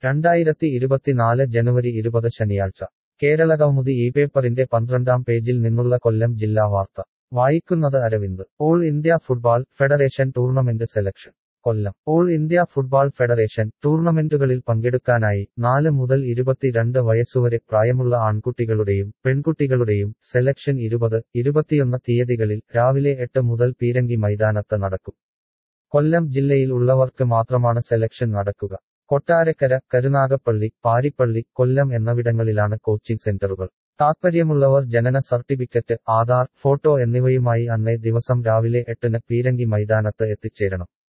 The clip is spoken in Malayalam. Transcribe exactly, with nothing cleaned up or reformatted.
രണ്ടായിരത്തി ഇരുപത്തിനാല് ജനുവരി ഇരുപത് ശനിയാഴ്ച കേരളകൗമുദി ഈ പേപ്പറിന്റെ പന്ത്രണ്ടാം പേജിൽ നിന്നുള്ള കൊല്ലം ജില്ലാ വാർത്ത വായിക്കുന്നത് Aravind all India football federation tournament selection Kollam all India football federation ടൂർണമെന്റുകളിൽ പങ്കെടുക്കാനായി നാല് മുതൽ ഇരുപത്തിരണ്ട് വയസ്സുവരെ പ്രായമുള്ള ആൺകുട്ടികളുടെയും പെൺകുട്ടികളുടെയും സെലക്ഷൻ ഇരുപത് ഇരുപത്തിയൊന്ന് തീയതികളിൽ രാവിലെ എട്ട് മുതൽ പീരങ്കി മൈതാനത്ത് നടക്കും. കൊല്ലം ജില്ലയിൽ ഉള്ളവർക്ക് മാത്രമാണ് സെലക്ഷൻ നടക്കുക. കൊട്ടാരക്കര, കരുനാഗപ്പള്ളി, പാരിപ്പള്ളി, കൊല്ലം എന്നിവിടങ്ങളിലാണ് കോച്ചിംഗ് സെന്ററുകൾ. താത്പര്യമുള്ളവർ ജനന സർട്ടിഫിക്കറ്റ്, ആധാർ, ഫോട്ടോ എന്നിവയുമായി അന്നേ ദിവസം രാവിലെ എട്ടിന് പീരങ്കി മൈതാനത്ത് എത്തിച്ചേരണം.